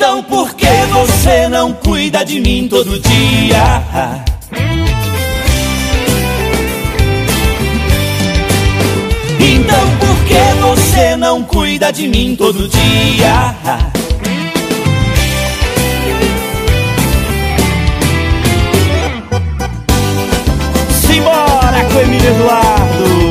Então por que você não cuida de mim todo dia? Então por que você não cuida de mim todo dia? Simbora com Emílio Eduardo.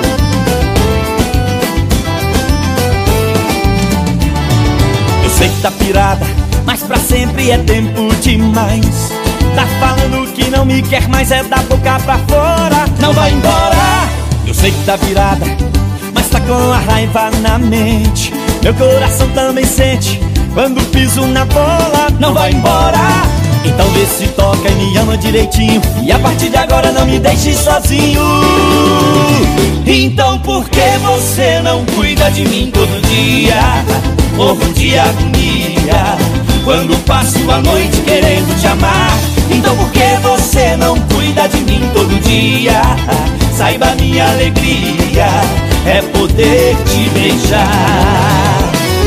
Eu sei que tá pirada, mas pra sempre é tempo demais. Tá falando que não me quer, mas é da boca pra fora. Não vai embora. Eu sei que tá virada, mas tá com a raiva na mente. Meu coração também sente quando piso na bola. Não vai embora. Então vê se toca e me ama direitinho, e a partir de agora não me deixe sozinho. Então por que você não cuida de mim todo dia? Morro de agonia quando passo a noite querendo te amar. Então por que você não cuida de mim todo dia? Saiba, minha alegria é poder te beijar.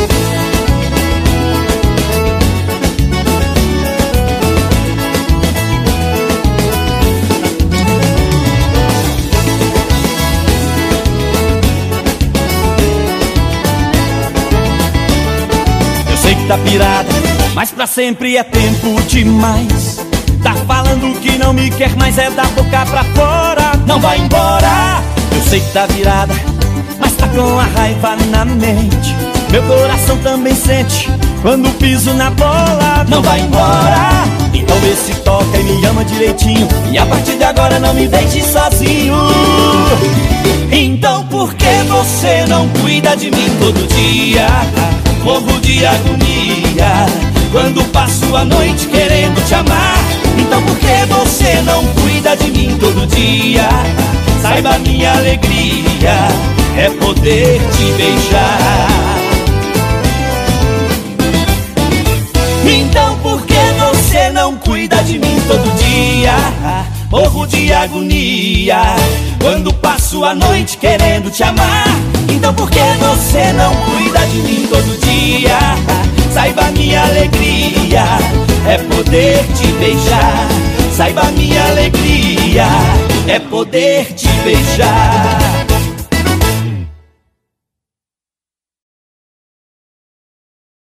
Eu sei que tá pirada, mas pra sempre é tempo demais. Tá falando que não me quer, mas é da boca pra fora. Não vai embora. Eu sei que tá virada, mas tá com a raiva na mente. Meu coração também sente quando piso na bola. Não vai embora. Então vê se toca e me ama direitinho, e a partir de agora não me deixe sozinho. Então por que você não cuida de mim todo dia? Morro de agonia quando passo a noite querendo te amar. Então por que você não cuida de mim todo dia? Saiba, minha alegria é poder te beijar. Então por que você não cuida de mim todo dia? Morro de agonia quando passo a noite querendo te amar. Então por que você não cuida de mim todo dia? Saiba, minha alegria é poder te beijar. Saiba, minha alegria é poder te beijar.